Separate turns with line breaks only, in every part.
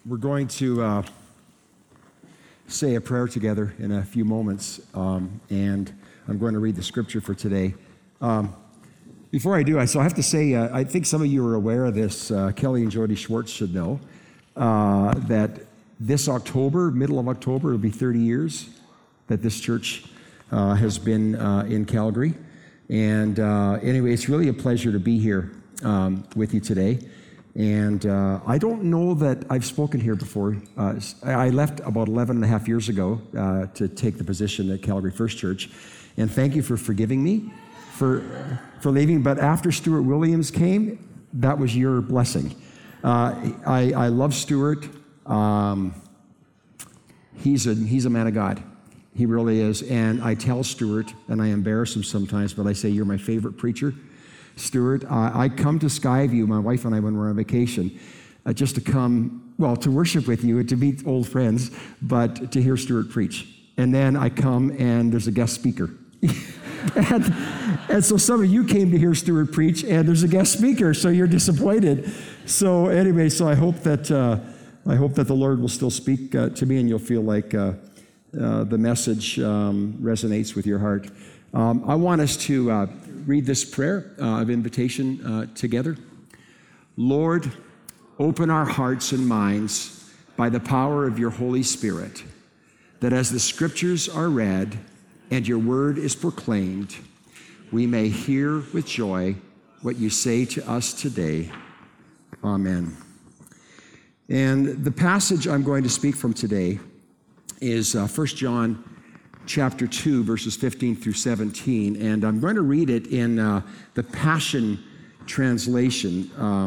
We're going to say a prayer together in a few moments, and I'm going to read the scripture for today. Before I do, I have to say, I think some of you are aware of this. Kelly and Jody Schwartz should know that this October, middle of October, it'll be 30 years that this church has been in Calgary. And anyway, it's really a pleasure to be here with you today. And I don't know that I've spoken here before. I left about 11 and a half years ago to take the position at Calgary First Church. And thank you for forgiving me for leaving. But after Stuart Williams came, that was your blessing. I love Stuart. He's a man of God. He really is. And I tell Stuart, and I embarrass him sometimes, but I say, you're my favorite preacher. Stuart, I come to Skyview, my wife and I, when we're on vacation, just to come, well, to worship with you and to meet old friends, but to hear Stuart preach. And then I come and there's a guest speaker. and so some of you came to hear Stuart preach and there's a guest speaker, so you're disappointed. So anyway, so I hope that the Lord will still speak to me and you'll feel like the message resonates with your heart. I want us to read this prayer of invitation together. Lord, open our hearts and minds by the power of your Holy Spirit, that as the scriptures are read and your word is proclaimed, we may hear with joy what you say to us today. Amen. And the passage I'm going to speak from today is 1 John chapter 2, verses 15 through 17, and I'm going to read it in the Passion Translation.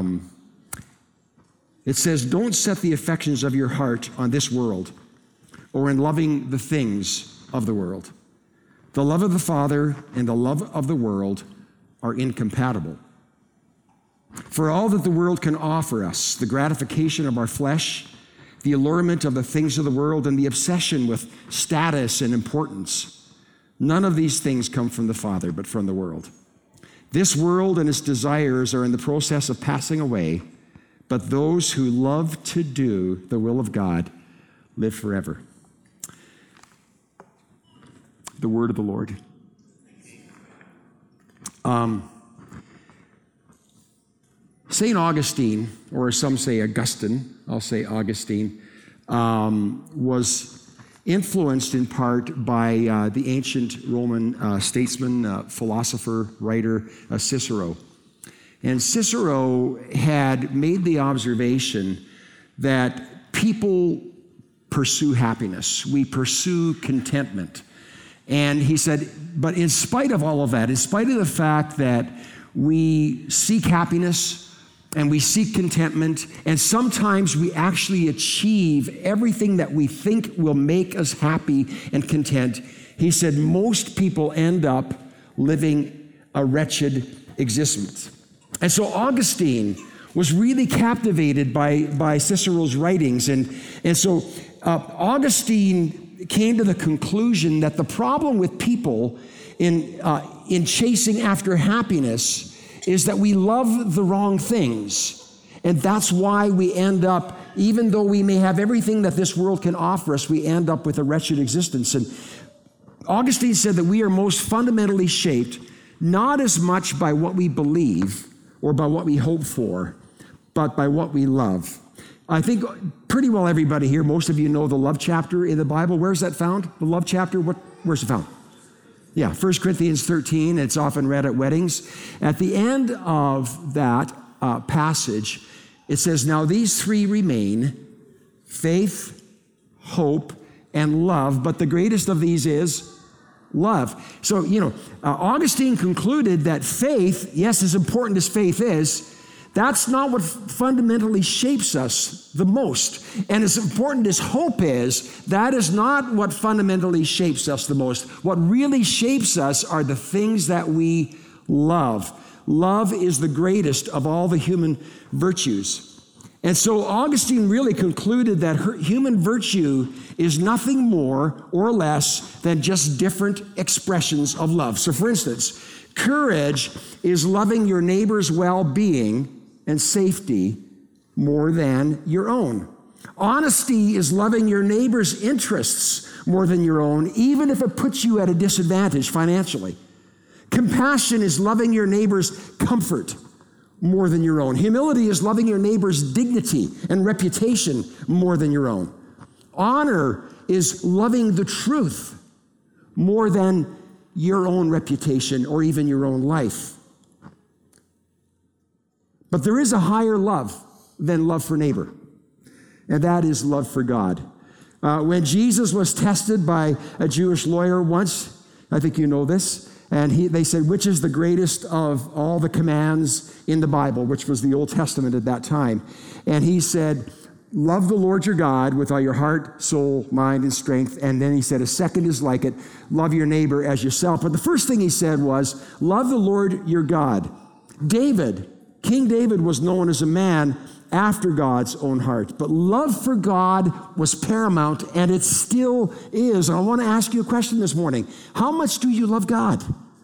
It says, "Don't set the affections of your heart on this world or in loving the things of the world. The love of the Father and the love of the world are incompatible. For all that the world can offer us, the gratification of our flesh, the allurement of the things of the world, and the obsession with status and importance, none of these things come from the Father, but from the world. This world and its desires are in the process of passing away, but those who love to do the will of God live forever." The word of the Lord. St. Augustine, or some say Augustine, I'll say Augustine, was influenced in part by the ancient Roman statesman, philosopher, writer, Cicero. And Cicero had made the observation that people pursue happiness. We pursue contentment. And he said, but in spite of all of that, in spite of the fact that we seek happiness, and we seek contentment, and sometimes we actually achieve everything that we think will make us happy and content, he said most people end up living a wretched existence. And so Augustine was really captivated by Cicero's writings, and so Augustine came to the conclusion that the problem with people in chasing after happiness is that we love the wrong things. And that's why we end up, even though we may have everything that this world can offer us, we end up with a wretched existence. And Augustine said that we are most fundamentally shaped not as much by what we believe or by what we hope for, but by what we love. I think pretty well everybody here, most of you know the love chapter in the Bible. Where's that found? The love chapter, where's it found? Yeah, 1 Corinthians 13, it's often read at weddings. At the end of that passage, it says, now these three remain, faith, hope, and love, but the greatest of these is love. So, Augustine concluded that faith, yes, as important as faith is, that's not what fundamentally shapes us the most. And as important as hope is, that is not what fundamentally shapes us the most. What really shapes us are the things that we love. Love is the greatest of all the human virtues. And so Augustine really concluded that human virtue is nothing more or less than just different expressions of love. So for instance, courage is loving your neighbor's well-being and safety more than your own. Honesty is loving your neighbor's interests more than your own, even if it puts you at a disadvantage financially. Compassion is loving your neighbor's comfort more than your own. Humility is loving your neighbor's dignity and reputation more than your own. Honor is loving the truth more than your own reputation or even your own life. But there is a higher love than love for neighbor, and that is love for God. When Jesus was tested by a Jewish lawyer once, I think you know this, and they said, which is the greatest of all the commands in the Bible, which was the Old Testament at that time? And he said, love the Lord your God with all your heart, soul, mind, and strength. And then he said, a second is like it, love your neighbor as yourself. But the first thing he said was, love the Lord your God. King David was known as a man after God's own heart. But love for God was paramount, and it still is. And I want to ask you a question this morning. How much do you love God?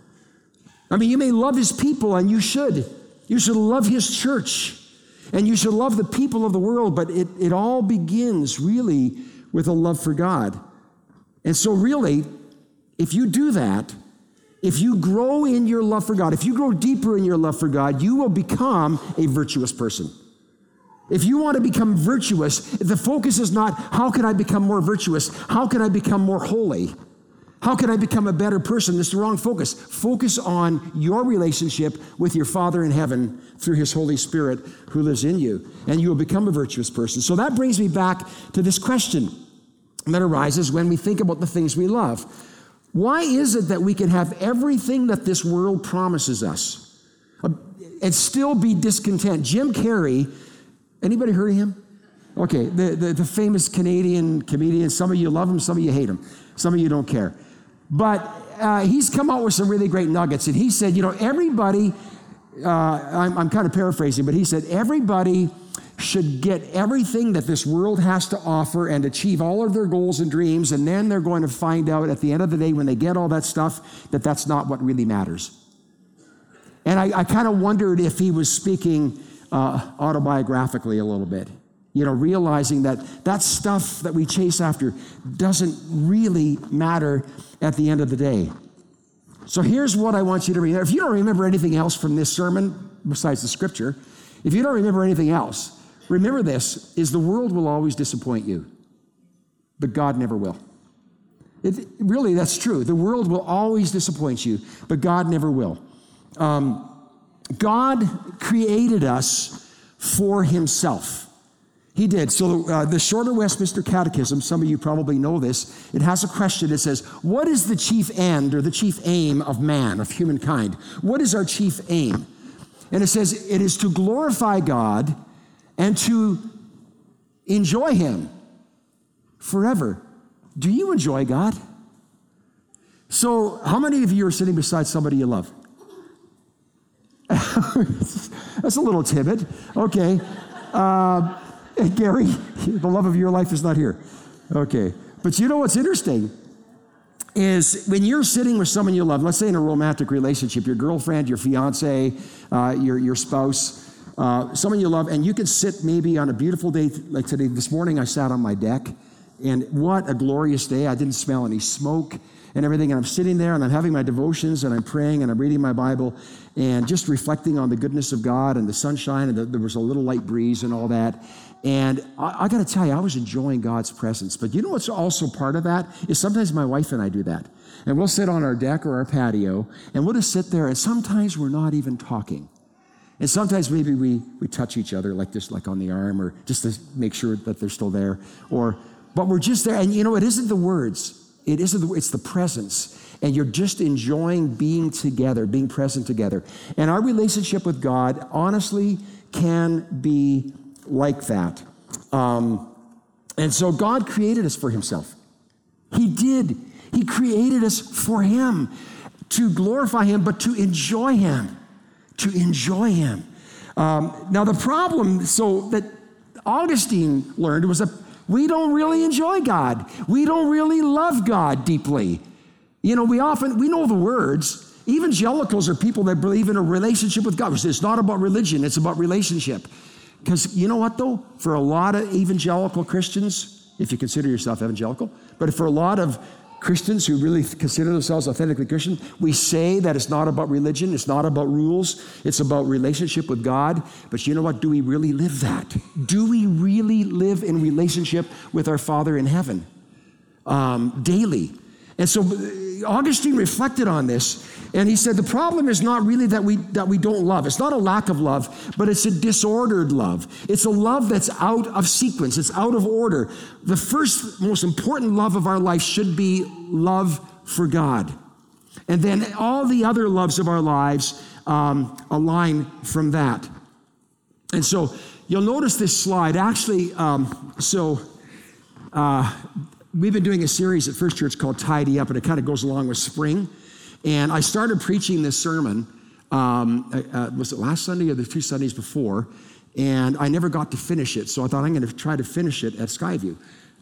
I mean, you may love his people, and you should. You should love his church, and you should love the people of the world, but it all begins really with a love for God. And so really, if you do that, if you grow in your love for God, if you grow deeper in your love for God, you will become a virtuous person. If you want to become virtuous, the focus is not, how can I become more virtuous? How can I become more holy? How can I become a better person? That's the wrong focus. Focus on your relationship with your Father in heaven through his Holy Spirit who lives in you, and you will become a virtuous person. So that brings me back to this question that arises when we think about the things we love. Why is it that we can have everything that this world promises us and still be discontent? Jim Carrey, anybody heard of him? Okay, the famous Canadian comedian. Some of you love him, some of you hate him. Some of you don't care. But he's come out with some really great nuggets. And he said, everybody, I'm kind of paraphrasing, but he said, everybody should get everything that this world has to offer and achieve all of their goals and dreams, and then they're going to find out at the end of the day when they get all that stuff that that's not what really matters. And I kind of wondered if he was speaking autobiographically a little bit, realizing that stuff that we chase after doesn't really matter at the end of the day. So here's what I want you to remember. If you don't remember anything else from this sermon besides the scripture, if you don't remember anything else, remember this, is the world will always disappoint you, but God never will. Really, that's true. The world will always disappoint you, but God never will. God created us for himself. He did. So the Shorter Westminster Catechism, some of you probably know this, it has a question. It says, what is the chief end or the chief aim of man, of humankind? What is our chief aim? And it says, it is to glorify God and to enjoy him forever. Do you enjoy God? So how many of you are sitting beside somebody you love? That's a little timid. Okay. Gary, the love of your life is not here. Okay. But you know what's interesting is when you're sitting with someone you love, let's say in a romantic relationship, your girlfriend, your fiance, your spouse, someone you love, and you can sit maybe on a beautiful day like today. This morning I sat on my deck, and what a glorious day. I didn't smell any smoke and everything, and I'm sitting there and I'm having my devotions and I'm praying and I'm reading my Bible and just reflecting on the goodness of God and the sunshine, and there was a little light breeze and all that. And I got to tell you, I was enjoying God's presence. But you know what's also part of that is sometimes my wife and I do that. And we'll sit on our deck or our patio, and we'll just sit there, and sometimes we're not even talking. And sometimes maybe we touch each other like this, like on the arm, or just to make sure that they're still there. But we're just there, and it isn't the words. It's the presence. And you're just enjoying being together, being present together. And our relationship with God, honestly, can be like that. And so God created us for himself. He did. He created us for him, to glorify him, but to enjoy him. To enjoy him. Now the problem, so that Augustine learned, was that we don't really enjoy God. We don't really love God deeply. We know the words. Evangelicals are people that believe in a relationship with God. It's not about religion, it's about relationship. Because you know what, though? For a lot of evangelical Christians, if you consider yourself evangelical, but for a lot of Christians who really consider themselves authentically Christian, we say that it's not about religion, it's not about rules, it's about relationship with God. But you know what? Do we really live that? Do we really live in relationship with our Father in heaven daily? And so Augustine reflected on this, and he said the problem is not really that we don't love. It's not a lack of love, but it's a disordered love. It's a love that's out of sequence. It's out of order. The first most important love of our life should be love for God. And then all the other loves of our lives align from that. And so you'll notice this slide. Actually, we've been doing a series at First Church called Tidy Up, and it kind of goes along with spring. And I started preaching this sermon, was it last Sunday or the 2 Sundays before? And I never got to finish it, so I thought I'm going to try to finish it at Skyview.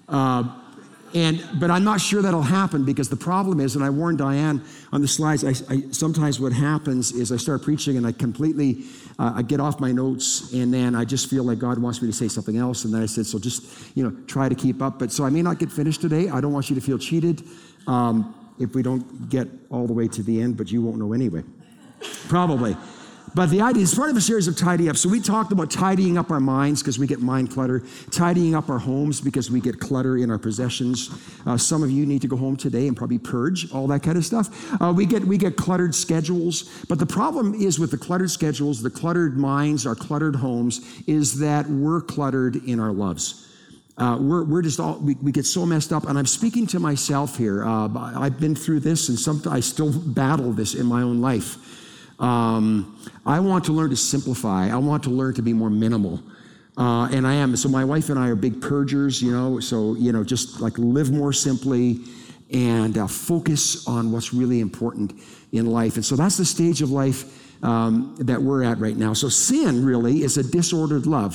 But I'm not sure that'll happen, because the problem is, and I warned Diane on the slides, I sometimes what happens is I start preaching and I completely, I get off my notes, and then I just feel like God wants me to say something else. And then I said, so just, try to keep up. But so I may not get finished today. I don't want you to feel cheated if we don't get all the way to the end, but you won't know anyway. Probably. But the idea is part of a series of Tidy Up. So we talked about tidying up our minds because we get mind clutter, tidying up our homes because we get clutter in our possessions. Some of you need to go home today and probably purge, all that kind of stuff. We get cluttered schedules. But the problem is with the cluttered schedules, the cluttered minds, our cluttered homes, is that we're cluttered in our loves. We're just all, we get so messed up. And I'm speaking to myself here. I've been through this, and I still battle this in my own life. I want to learn to simplify. I want to learn to be more minimal. And I am. So my wife and I are big purgers, just like live more simply and focus on what's really important in life. And so that's the stage of life that we're at right now. So sin really is a disordered love.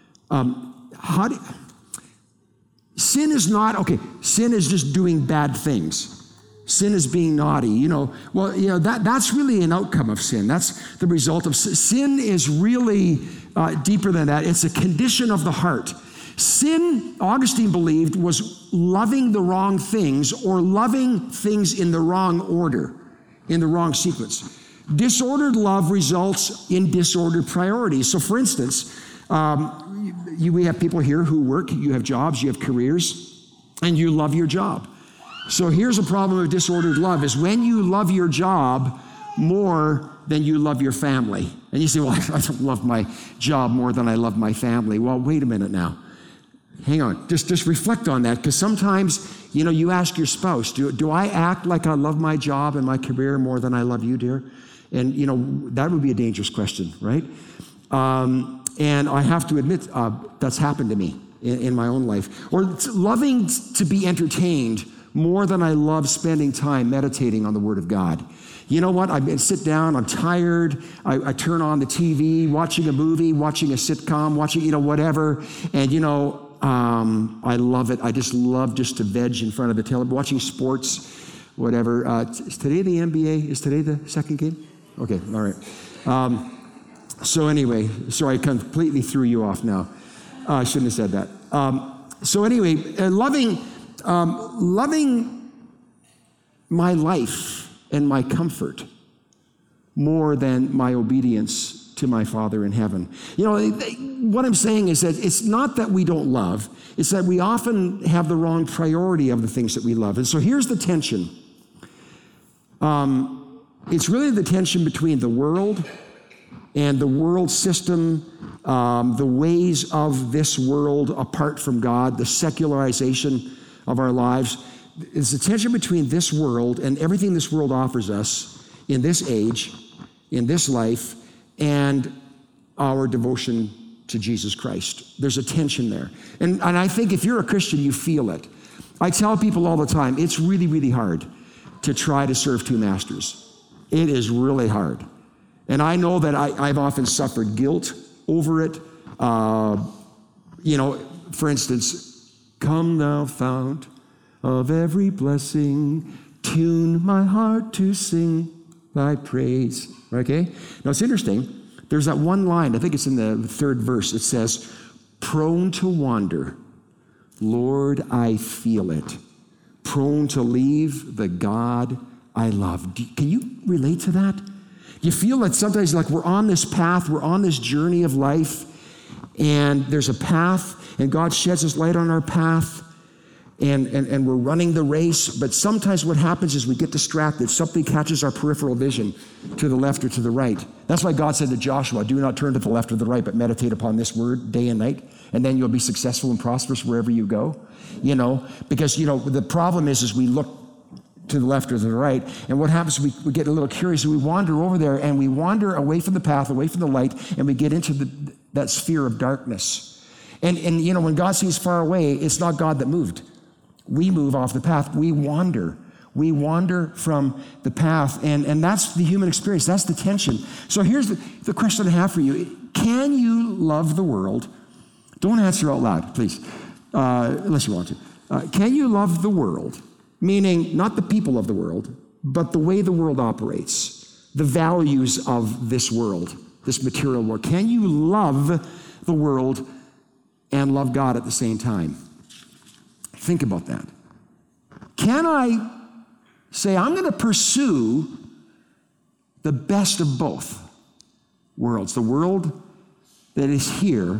Sin is not, sin is just doing bad things. Sin is being naughty, that's really an outcome of sin. That's the result of sin. Sin is really deeper than that. It's a condition of the heart. Sin, Augustine believed, was loving the wrong things or loving things in the wrong order, in the wrong sequence. Disordered love results in disordered priorities. So for instance, we have people here who work, you have jobs, you have careers, and you love your job. So here's a problem of disordered love, is when you love your job more than you love your family. And you say, well, I don't love my job more than I love my family. Well, wait a minute now. Hang on. Just reflect on that, because sometimes, you ask your spouse, do I act like I love my job and my career more than I love you, dear? And, that would be a dangerous question, right? And I have to admit, that's happened to me in my own life. Or loving to be entertained more than I love spending time meditating on the Word of God. You know what? I sit down, I'm tired, I turn on the TV, watching a movie, watching a sitcom, watching, whatever, and, I love it. I just love just to veg in front of the television, watching sports, whatever. Is today the NBA? Is today the second game? Okay, all right. So anyway, sorry, I completely threw you off now. I shouldn't have said that. So anyway, loving my life and my comfort more than my obedience to my Father in heaven. What I'm saying is that it's not that we don't love, it's that we often have the wrong priority of the things that we love. And so here's the tension. It's really the tension between the world and the world system, the ways of this world apart from God, the secularization of our lives. It's the tension between this world and everything this world offers us in this age, in this life, and our devotion to Jesus Christ. There's a tension there. And I think if you're a Christian, you feel it. I tell people all the time, it's really, really hard to try to serve two masters. It is really hard. And I know that I've often suffered guilt over it. For instance, come thou fount of every blessing, tune my heart to sing thy praise. Okay? Now it's interesting There's that one line, I think it's in the third verse. It says, prone to wander, Lord, I feel it. Prone to leave the God I love. Can you relate to that? You feel that sometimes like we're on this path, we're on this journey of life, and there's a path, and God sheds his light on our path, and we're running the race, but sometimes what happens is we get distracted. Something catches our peripheral vision to the left or to the right. That's why God said to Joshua, do not turn to the left or the right, but meditate upon this word day and night, and then you'll be successful and prosperous wherever you go. Because the problem is we look to the left or to the right, and what happens, we get a little curious, and we wander over there, and we wander away from the path, away from the light, and we get into that sphere of darkness. And when God seems far away, it's not God that moved. We move off the path. We wander. We wander from the path, and that's the human experience. That's the tension. So here's the question I have for you. Can you love the world? Don't answer out loud, please, unless you want to. Can you love the world? Meaning not the people of the world, but the way the world operates, the values of this world, this material world. Can you love the world and love God at the same time? Think about that. Can I say, I'm going to pursue the best of both worlds, the world that is here,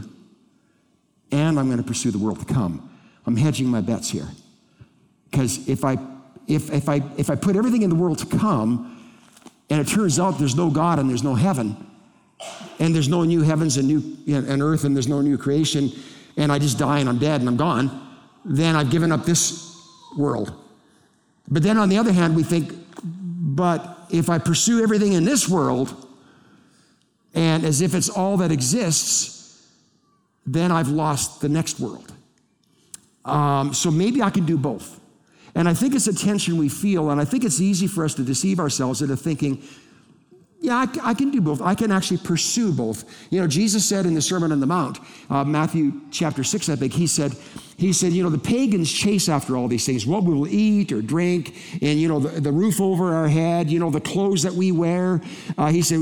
and I'm going to pursue the world to come? I'm hedging my bets here. Because if I put everything in the world to come, and it turns out there's no God and there's no heaven, and there's no new heavens and and earth, and there's no new creation, and I just die and I'm dead and I'm gone, then I've given up this world. But then on the other hand, we think, but if I pursue everything in this world, and as if it's all that exists, then I've lost the next world. So maybe I can do both. And I think it's a tension we feel, and I think it's easy for us to deceive ourselves into thinking, yeah, I can do both. I can actually pursue both. Jesus said in the Sermon on the Mount, Matthew chapter 6, I think, he said, the pagans chase after all these things, what we will eat or drink, and, the roof over our head, the clothes that we wear. He said,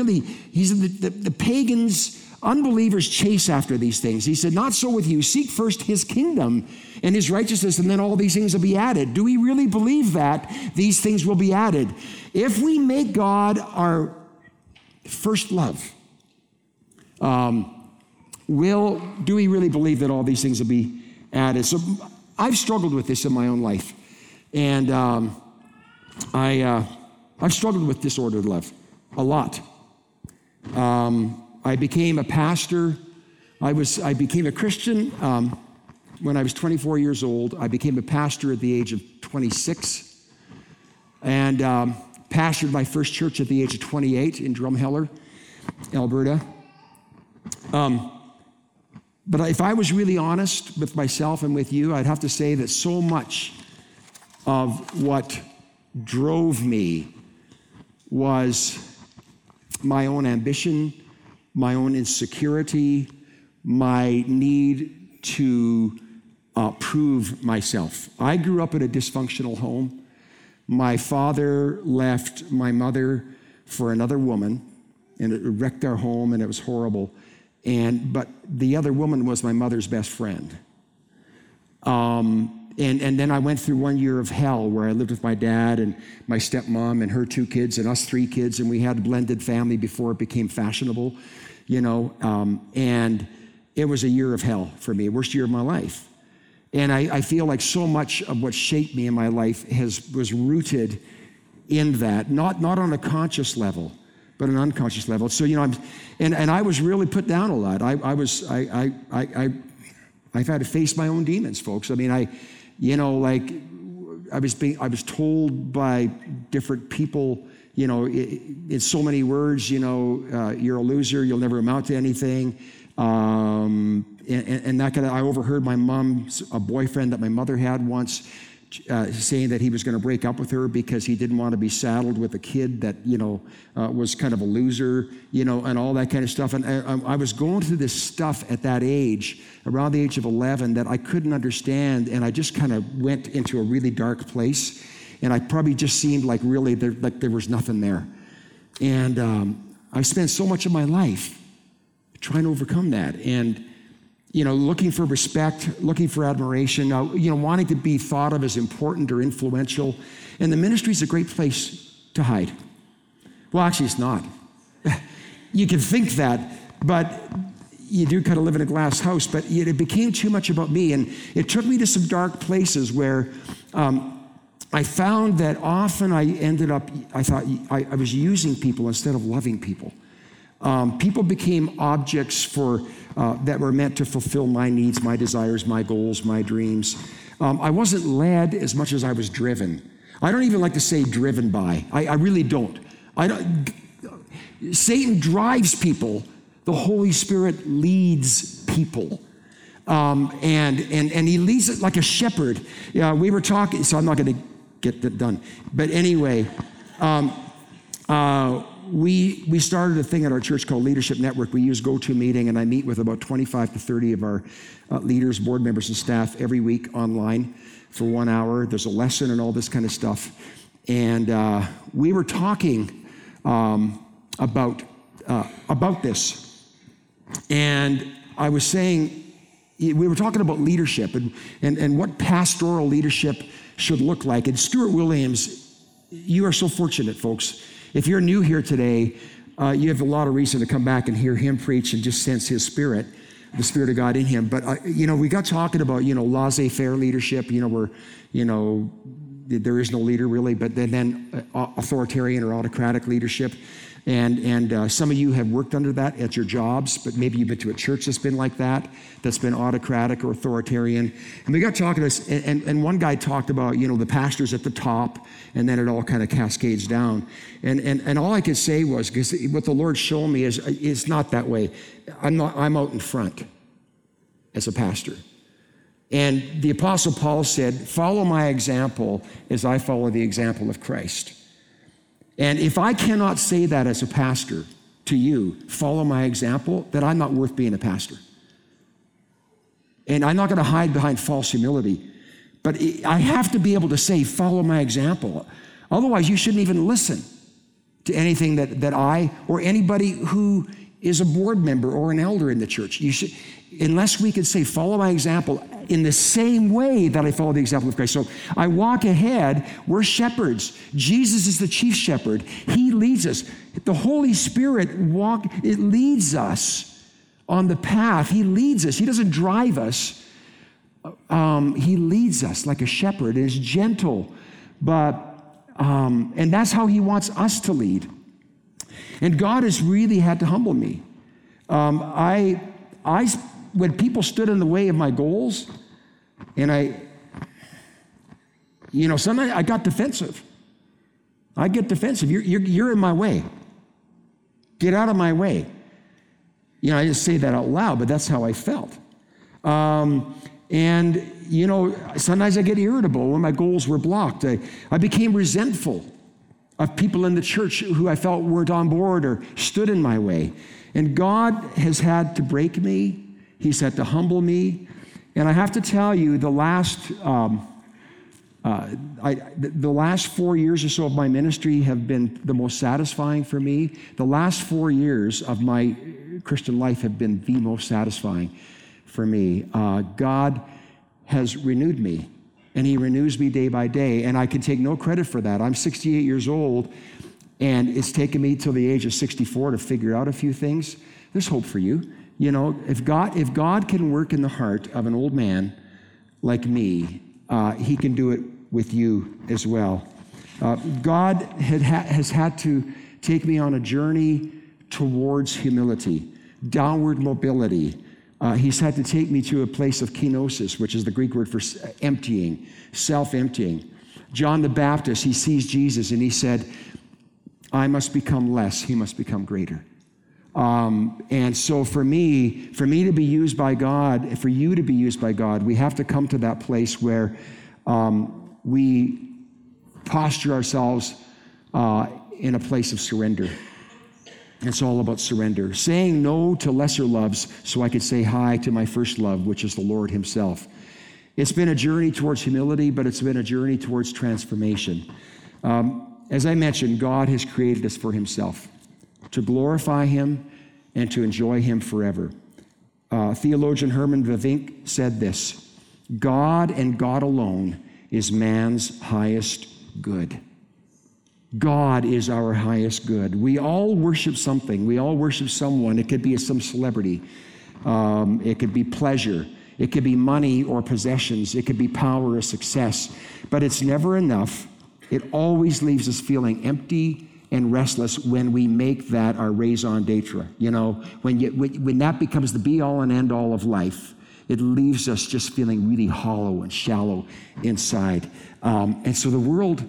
the pagans, unbelievers chase after these things. He said, not so with you. Seek first his kingdom and his righteousness, and then all these things will be added. Do we really believe that these things will be added? If we make God our first love, do we really believe that all these things will be added? So I've struggled with this in my own life, and I've struggled with disordered love a lot. I became a pastor. I became a Christian when I was 24 years old. I became a pastor at the age of 26, and pastored my first church at the age of 28 in Drumheller, Alberta. But if I was really honest with myself and with you, I'd have to say that so much of what drove me was my own ambition, my own insecurity, my need to prove myself. I grew up in a dysfunctional home. My father left my mother for another woman, and it wrecked our home, and it was horrible. But the other woman was my mother's best friend. And then I went through 1 year of hell where I lived with my dad and my stepmom and her 2 kids and us 3 kids, and we had a blended family before it became fashionable, and it was a year of hell for me, worst year of my life. And I feel like so much of what shaped me in my life was rooted in that, not on a conscious level, but an unconscious level. So, I was really put down a lot. I've had to face my own demons, folks. I mean, I was told by different people, in so many words, you're a loser, you'll never amount to anything. And that I overheard my mom's boyfriend that my mother had once saying that he was going to break up with her because he didn't want to be saddled with a kid that, was kind of a loser, and all that kind of stuff. And I was going through this stuff at that age, around the age of 11, that I couldn't understand. And I just kind of went into a really dark place. And I probably just seemed like really there was nothing there. And I spent so much of my life trying to overcome that. And, looking for respect, looking for admiration, wanting to be thought of as important or influential. And the ministry is a great place to hide. Well, actually, it's not. You can think that, but you do kind of live in a glass house. But it became too much about me. And it took me to some dark places where I found that often I thought I was using people instead of loving people. People became objects that were meant to fulfill my needs, my desires, my goals, my dreams. I wasn't led as much as I was driven. I don't even like to say driven by. I really don't. Satan drives people. The Holy Spirit leads people. And he leads it like a shepherd. We were talking, so I'm not going to get that done. But anyway, we started a thing at our church called Leadership Network. We use GoToMeeting, and I meet with about 25 to 30 of our leaders, board members, and staff every week online for 1 hour. There's a lesson and all this kind of stuff. And we were talking about this. And I was saying, we were talking about leadership and what pastoral leadership should look like. And Stuart Williams, you are so fortunate, folks. If you're new here today, you have a lot of reason to come back and hear him preach and just sense his spirit, the Spirit of God in him. But, we got talking about, laissez-faire leadership, where, there is no leader really, but then authoritarian or autocratic leadership. And some of you have worked under that at your jobs, but maybe you've been to a church that's been like that's been autocratic or authoritarian. And we got talking to this, and one guy talked about, the pastors at the top, and then it all kind of cascades down. And all I could say was, because what the Lord showed me is it's not that way. I'm out in front as a pastor. And the Apostle Paul said, follow my example as I follow the example of Christ. And if I cannot say that as a pastor to you, follow my example, then I'm not worth being a pastor. And I'm not going to hide behind false humility, but I have to be able to say, follow my example. Otherwise, you shouldn't even listen to anything that I or anybody who is a board member or an elder in the church. You should, unless we could say, follow my example in the same way that I follow the example of Christ. So I walk ahead. We're shepherds. Jesus is the chief shepherd. He leads us. The Holy Spirit it leads us on the path. He leads us. He doesn't drive us. He leads us like a shepherd and is gentle, and that's how he wants us to lead. And God has really had to humble me. When people stood in the way of my goals, and sometimes I got defensive. I get defensive. You're in my way. Get out of my way. I didn't say that out loud, but that's how I felt. Sometimes I get irritable when my goals were blocked. I became resentful of people in the church who I felt weren't on board or stood in my way. And God has had to break me. He's had to humble me. And I have to tell you, the last 4 years or so of my ministry have been the most satisfying for me. The last 4 years of my Christian life have been the most satisfying for me. God has renewed me, and he renews me day by day, and I can take no credit for that. I'm 68 years old, and it's taken me till the age of 64 to figure out a few things. There's hope for you. If God can work in the heart of an old man like me, he can do it with you as well. God has had to take me on a journey towards humility, downward mobility. He's had to take me to a place of kenosis, which is the Greek word for emptying, self-emptying. John the Baptist, he sees Jesus and he said, I must become less, he must become greater. And so for me to be used by God, for you to be used by God, we have to come to that place where we posture ourselves in a place of surrender. It's all about surrender. Saying no to lesser loves so I could say hi to my first love, which is the Lord himself. It's been a journey towards humility, but it's been a journey towards transformation. As I mentioned, God has created us for himself. to glorify him, and to enjoy him forever. Theologian Herman Bavinck said this: God and God alone is man's highest good. God is our highest good. We all worship something. We all worship someone. It could be some celebrity. It could be pleasure. It could be money or possessions. It could be power or success. But it's never enough. It always leaves us feeling empty and restless when we make that our raison d'etre. You know, when that becomes the be-all and end-all of life, it leaves us just feeling really hollow and shallow inside. And so the world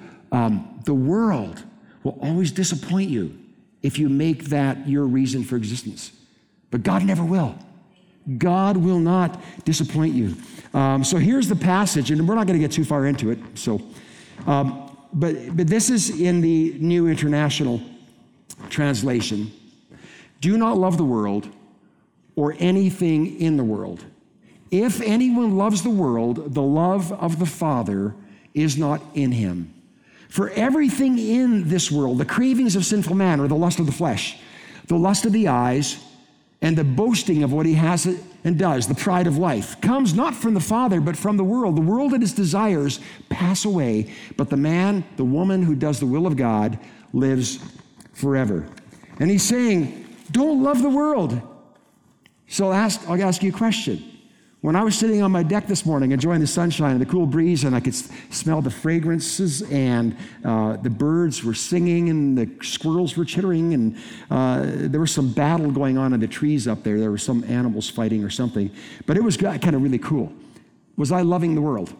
will always disappoint you if you make that your reason for existence. But God never will. God will not disappoint you. So here's the passage, and we're not going to get too far into it. So, but this is in the New International Translation. Do not love the world or anything in the world. If anyone loves the world, the love of the Father is not in him. For everything in this world, the cravings of sinful man, or the lust of the flesh, the lust of the eyes, and the boasting of what he has and does, the pride of life, comes not from the Father, but from the world. The world and its desires pass away, but the man, the woman who does the will of God lives forever. And he's saying, don't love the world. So I'll ask you a question. When I was sitting on my deck this morning, enjoying the sunshine and the cool breeze, and I could smell the fragrances, and the birds were singing, and the squirrels were chittering, and there was some battle going on in the trees up there. There were some animals fighting or something. But it was kind of really cool. Was I loving the world?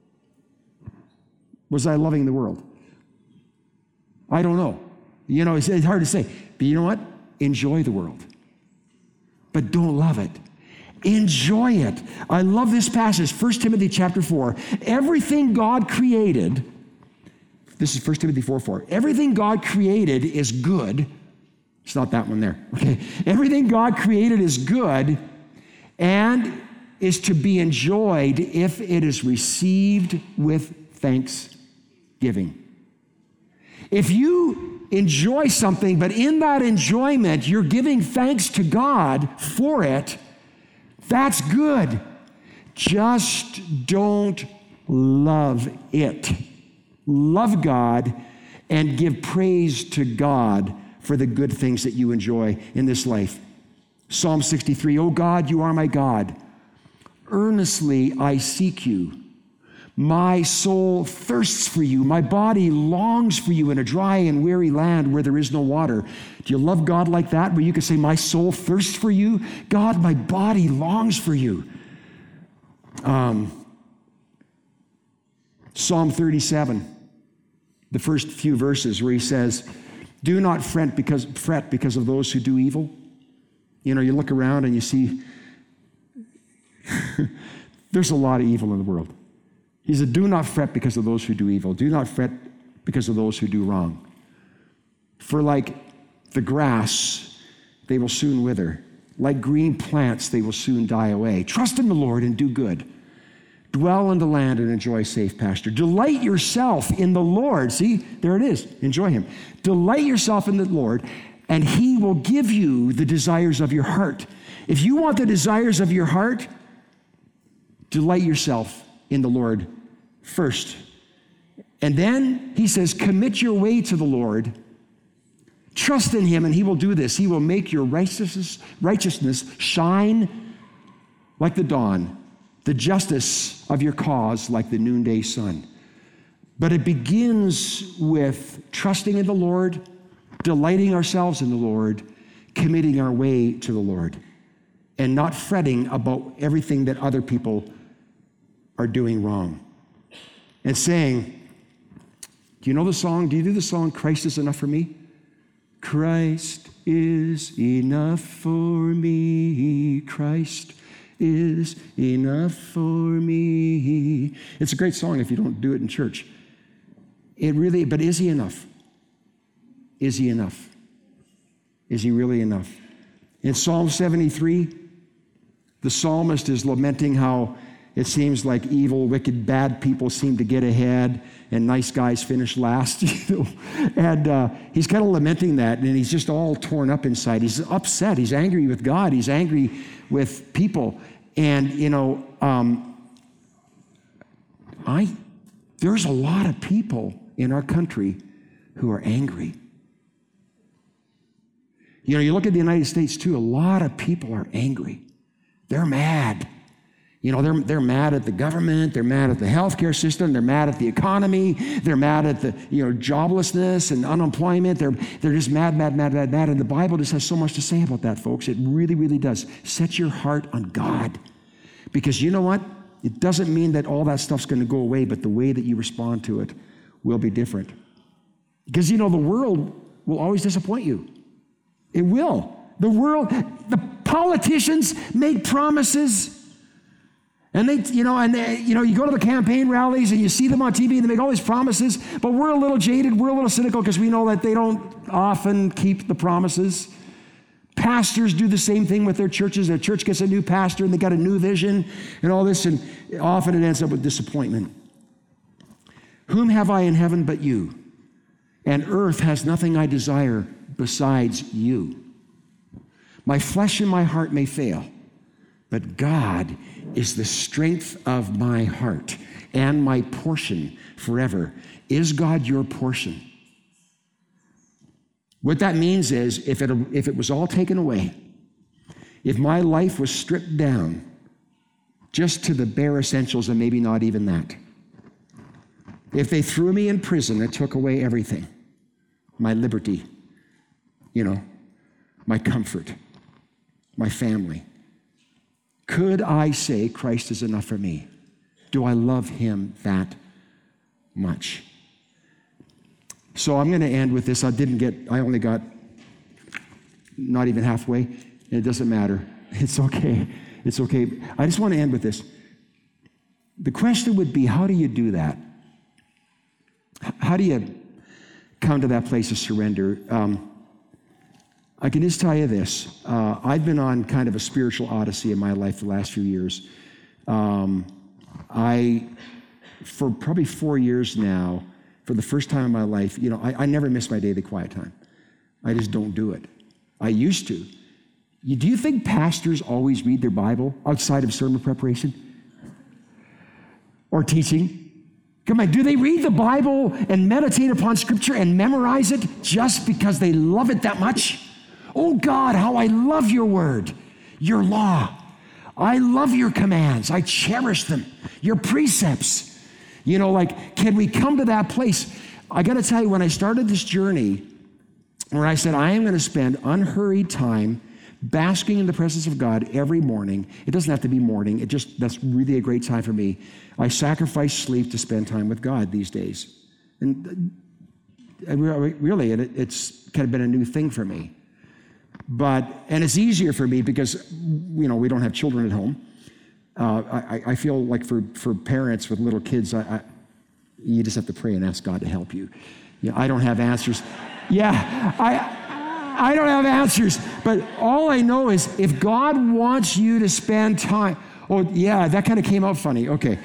Was I loving the world? I don't know. You know, it's hard to say. But you know what? Enjoy the world. But don't love it. Enjoy it. I love this passage, 1 Timothy chapter 4. Everything God created, this is 1 Timothy 4:4. Everything God created is good. It's not that one there. Okay. Everything God created is good and is to be enjoyed if it is received with thanksgiving. If you enjoy something, but in that enjoyment, you're giving thanks to God for it, that's good. Just don't love it. Love God and give praise to God for the good things that you enjoy in this life. Psalm 63, "O God, you are my God. Earnestly I seek you. My soul thirsts for you. My body longs for you in a dry and weary land where there is no water." Do you love God like that, where you can say, my soul thirsts for you? God, my body longs for you. Psalm 37, the first few verses where he says, do not fret because of those who do evil. You know, you look around and you see there's a lot of evil in the world. He said, do not fret because of those who do evil. Do not fret because of those who do wrong. For like the grass, they will soon wither. Like green plants, they will soon die away. Trust in the Lord and do good. Dwell in the land and enjoy safe pasture. Delight yourself in the Lord. See, there it is. Enjoy him. Delight yourself in the Lord, and he will give you the desires of your heart. If you want the desires of your heart, delight yourself in the Lord first. And then he says, commit your way to the Lord. Trust in him, and he will do this. He will make your righteousness shine like the dawn, the justice of your cause like the noonday sun. But it begins with trusting in the Lord, delighting ourselves in the Lord, committing our way to the Lord, and not fretting about everything that other people are doing wrong. And saying, do you know the song? Do you do the song, Christ is enough for me? Christ is enough for me. Christ is enough for me. It's a great song if you don't do it in church. But is he enough? Is he enough? Is he really enough? In Psalm 73, the psalmist is lamenting how It seems like evil, wicked, bad people seem to get ahead and nice guys finish last. And he's kind of lamenting that, and he's just all torn up inside. He's upset. He's angry with God. He's angry with people. And, there's a lot of people in our country who are angry. You look at the United States too, a lot of people are angry. They're mad. They're mad at the government. They're mad at the healthcare system. They're mad at the economy. They're mad at the, joblessness and unemployment. They're just mad. And the Bible just has so much to say about that, folks. It really, really does. Set your heart on God. Because you know what? It doesn't mean that all that stuff's going to go away, but the way that you respond to it will be different. Because, the world will always disappoint you. It will. The politicians make promises. And you go to the campaign rallies and you see them on TV and they make all these promises, but we're a little jaded, we're a little cynical because we know that they don't often keep the promises. Pastors do the same thing with their churches. Their church gets a new pastor and they got a new vision and all this, and often it ends up with disappointment. Whom have I in heaven but you? And earth has nothing I desire besides you. My flesh and my heart may fail, but God is the strength of my heart and my portion forever. Is God your portion? What that means is if it was all taken away, if my life was stripped down just to the bare essentials and maybe not even that, if they threw me in prison and took away everything, my liberty, my comfort, my family, could I say Christ is enough for me? Do I love him that much? So I'm going to end with this. I only got not even halfway. It doesn't matter. It's okay. It's okay. I just want to end with this. The question would be, how do you do that? How do you come to that place of surrender? I can just tell you this. I've been on kind of a spiritual odyssey in my life the last few years. For probably 4 years now, for the first time in my life, I never miss my daily quiet time. I just don't do it. I used to. Do you think pastors always read their Bible outside of sermon preparation or teaching? Come on, do they read the Bible and meditate upon Scripture and memorize it just because they love it that much? Oh God, how I love your word, your law. I love your commands. I cherish them. Your precepts. Can we come to that place? I got to tell you, when I started this journey, where I said, I am going to spend unhurried time basking in the presence of God every morning. It doesn't have to be morning. That's really a great time for me. I sacrifice sleep to spend time with God these days. And really, it's kind of been a new thing for me. And it's easier for me because, we don't have children at home. I feel like for parents with little kids, you just have to pray and ask God to help you. I don't have answers. Yeah, I don't have answers. But all I know is if God wants you to spend time, oh yeah, that kind of came out funny. Okay.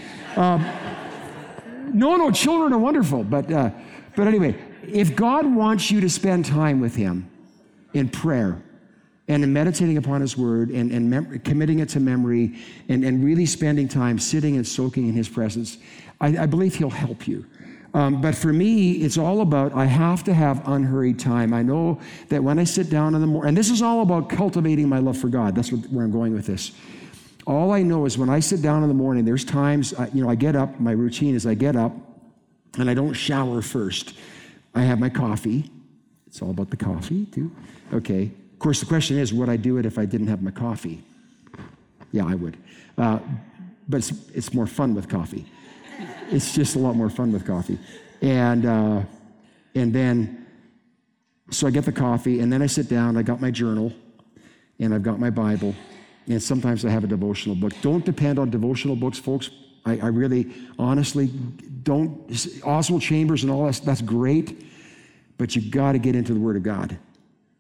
No, children are wonderful. But anyway, if God wants you to spend time with him in prayer, and in meditating upon his word and committing it to memory and really spending time sitting and soaking in his presence, I believe he'll help you. But for me, it's all about, I have to have unhurried time. I know that when I sit down in the morning, and this is all about cultivating my love for God. That's where I'm going with this. All I know is when I sit down in the morning, there's times, I get up, my routine is I get up and I don't shower first. I have my coffee. It's all about the coffee too. Okay. Of course, the question is, would I do it if I didn't have my coffee? Yeah, I would. But it's more fun with coffee. It's just a lot more fun with coffee. And then, so I get the coffee, and then I sit down, I got my journal, and I've got my Bible, and sometimes I have a devotional book. Don't depend on devotional books, folks. I really, honestly, don't. Oswald Chambers and all that's great, but you got to get into the Word of God.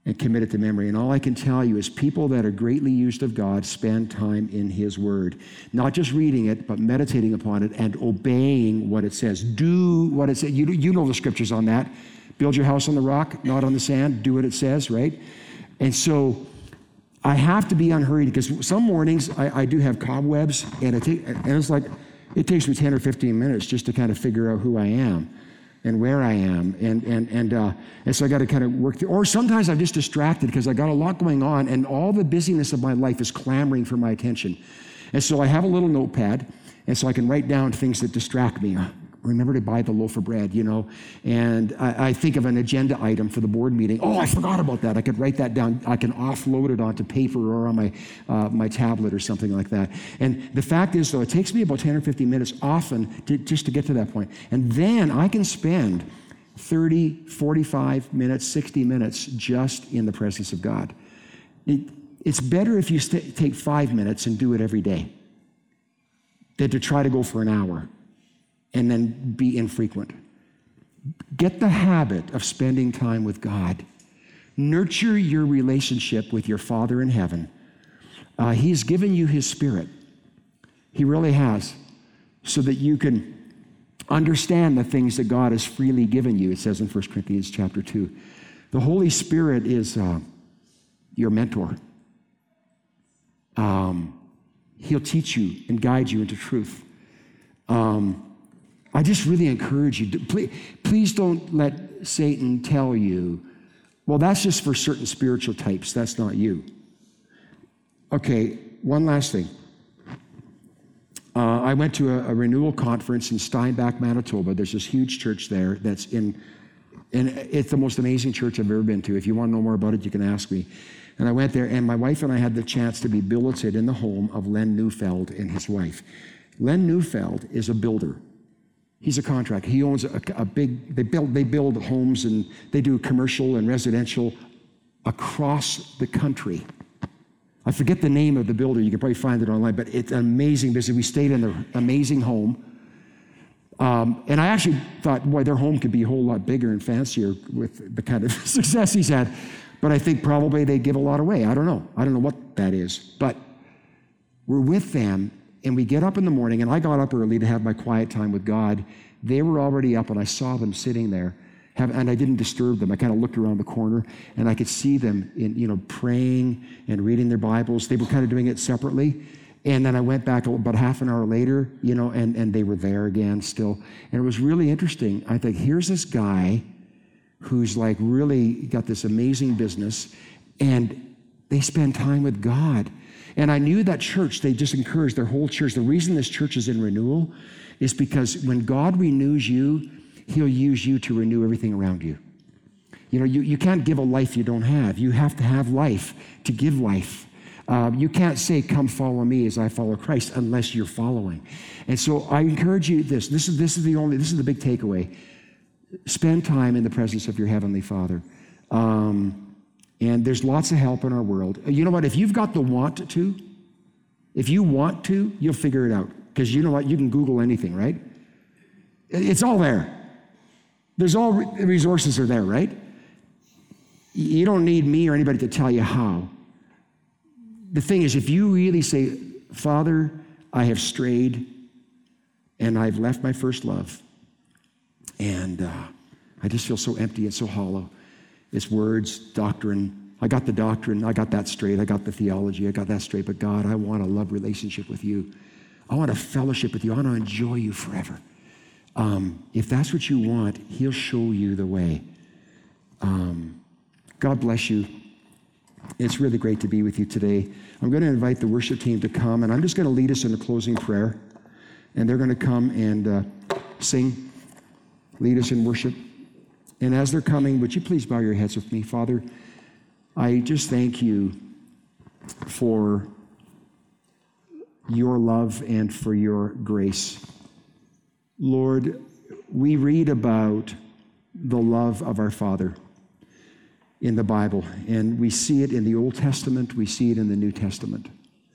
and commit it to memory. And all I can tell you is people that are greatly used of God spend time in his word. Not just reading it, but meditating upon it and obeying what it says. Do what it says. You know the scriptures on that. Build your house on the rock, not on the sand. Do what it says, right? And so I have to be unhurried because some mornings I do have cobwebs, and it's like it takes me 10 or 15 minutes just to kind of figure out who I am and where I am, and so I got to kind of work through. Or sometimes I'm just distracted because I got a lot going on, and all the busyness of my life is clamoring for my attention. And so I have a little notepad, and so I can write down things that distract me. Remember to buy the loaf of bread, And I think of an agenda item for the board meeting. Oh, I forgot about that. I could write that down. I can offload it onto paper or on my tablet or something like that. And the fact is, though, it takes me about 10 or 15 minutes often just to get to that point. And then I can spend 30, 45 minutes, 60 minutes just in the presence of God. It's better if you take 5 minutes and do it every day than to try to go for an hour and then be infrequent. Get the habit of spending time with God. Nurture your relationship with your Father in heaven. He's given you his Spirit. He really has, so that you can understand the things that God has freely given you. It says in 1 Corinthians chapter 2. The Holy Spirit is your mentor. He'll teach you and guide you into truth. I just really encourage you, please don't let Satan tell you, well, that's just for certain spiritual types. That's not you. Okay, one last thing. I went to a renewal conference in Steinbach, Manitoba. There's this huge church there and it's the most amazing church I've ever been to. If you want to know more about it, you can ask me. And I went there, and my wife and I had the chance to be billeted in the home of Len Neufeld and his wife. Len Neufeld is a builder. He's a contractor. He owns a big, they build homes, and they do commercial and residential across the country. I forget the name of the builder. You can probably find it online, but it's an amazing business. We stayed in their amazing home. And I actually thought, boy, their home could be a whole lot bigger and fancier with the kind of success he's had. But I think probably they give a lot away. I don't know what that is. But we're with them, and we get up in the morning, and I got up early to have my quiet time with God. They were already up, and I saw them sitting there, and I didn't disturb them. I kind of looked around the corner, and I could see them praying and reading their Bibles. They were kind of doing it separately. And then I went back about half an hour later, and they were there again still. And it was really interesting. I think, here's this guy who's like really got this amazing business, and they spend time with God. And I knew that church, they just encouraged their whole church. The reason this church is in renewal is because when God renews you, he'll use you to renew everything around you. You can't give a life you don't have. You have to have life to give life. You can't say, come follow me as I follow Christ, unless you're following. And so I encourage you this is the big takeaway. Spend time in the presence of your Heavenly Father. And there's lots of help in our world. You know what? If you've got the want to, if you want to, you'll figure it out. Because you know what? You can Google anything, right? It's all there. There's all resources are there, right? You don't need me or anybody to tell you how. The thing is, if you really say, Father, I have strayed and I've left my first love, and I just feel so empty and so hollow. It's words, doctrine. I got the doctrine. I got that straight. I got the theology. I got that straight. But God, I want a love relationship with you. I want a fellowship with you. I want to enjoy you forever. If that's what you want, he'll show you the way. God bless you. It's really great to be with you today. I'm going to invite the worship team to come, and I'm just going to lead us in a closing prayer. And they're going to come and sing, lead us in worship. And as they're coming, would you please bow your heads with me? Father, I just thank you for your love and for your grace. Lord, we read about the love of our Father in the Bible, and we see it in the Old Testament, we see it in the New Testament.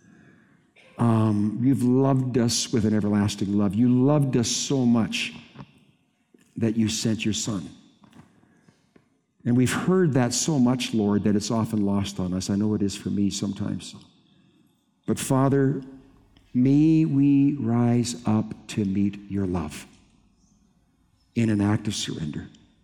You've loved us with an everlasting love. You loved us so much that you sent your Son. And we've heard that so much, Lord, that it's often lost on us. I know it is for me sometimes. But Father, may we rise up to meet your love in an act of surrender.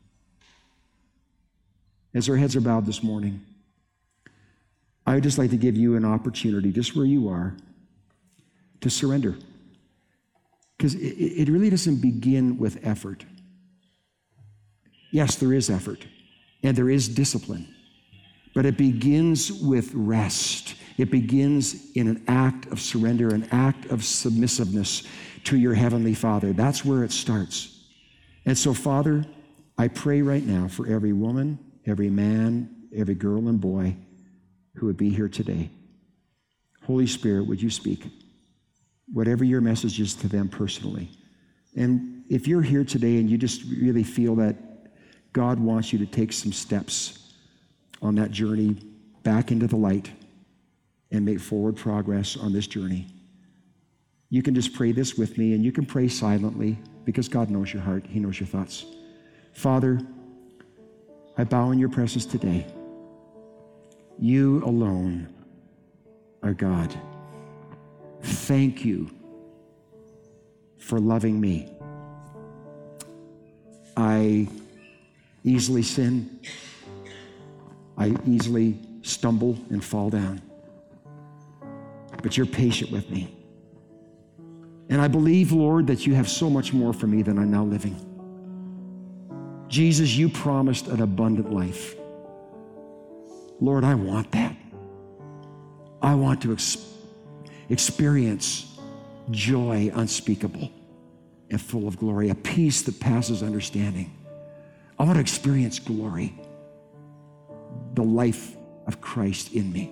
As our heads are bowed this morning, I would just like to give you an opportunity, just where you are, to surrender. Because it really doesn't begin with effort. Yes, there is effort, and there is discipline, but it begins with rest. It begins in an act of surrender, an act of submissiveness to your Heavenly Father. That's where it starts. And so, Father, I pray right now for every woman, every man, every girl and boy who would be here today. Holy Spirit, would you speak? Whatever your message is to them personally. And if you're here today and you just really feel that God wants you to take some steps on that journey back into the light and make forward progress on this journey, you can just pray this with me, and you can pray silently because God knows your heart. He knows your thoughts. Father, I bow in your presence today. You alone are God. Thank you for loving me. I easily sin. I easily stumble and fall down. But you're patient with me. And I believe, Lord, that you have so much more for me than I'm now living. Jesus, you promised an abundant life. Lord, I want that. I want to experience joy unspeakable and full of glory, a peace that passes understanding. I want to experience glory, the life of Christ in me.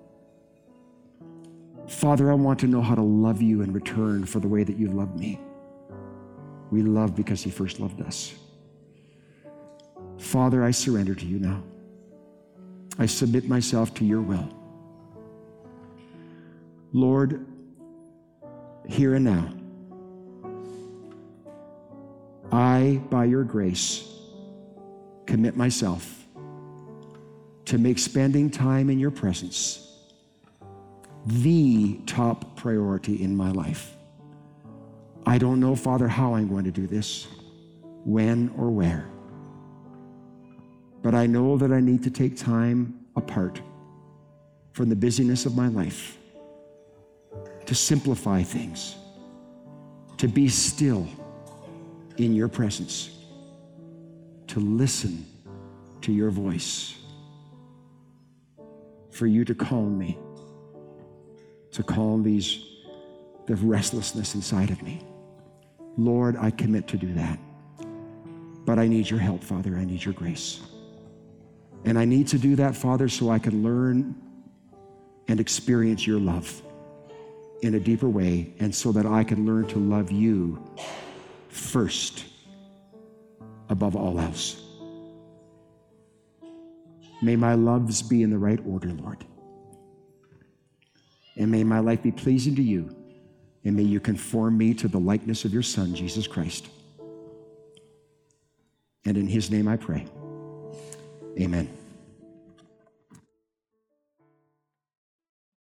Father, I want to know how to love you in return for the way that you love me. We love because he first loved us. Father, I surrender to you now. I submit myself to your will. Lord, here and now, I, by your grace, commit myself to make spending time in your presence the top priority in my life. I don't know, Father, how I'm going to do this, when or where. But I know that I need to take time apart from the busyness of my life to simplify things, to be still in your presence, to listen to your voice, for you to calm me, to calm the restlessness inside of me. Lord, I commit to do that. But I need your help, Father. I need your grace. And I need to do that, Father, so I can learn and experience your love in a deeper way, and so that I can learn to love you first above all else. May my loves be in the right order, Lord. And may my life be pleasing to you, and may you conform me to the likeness of your Son, Jesus Christ. And in his name I pray. Amen.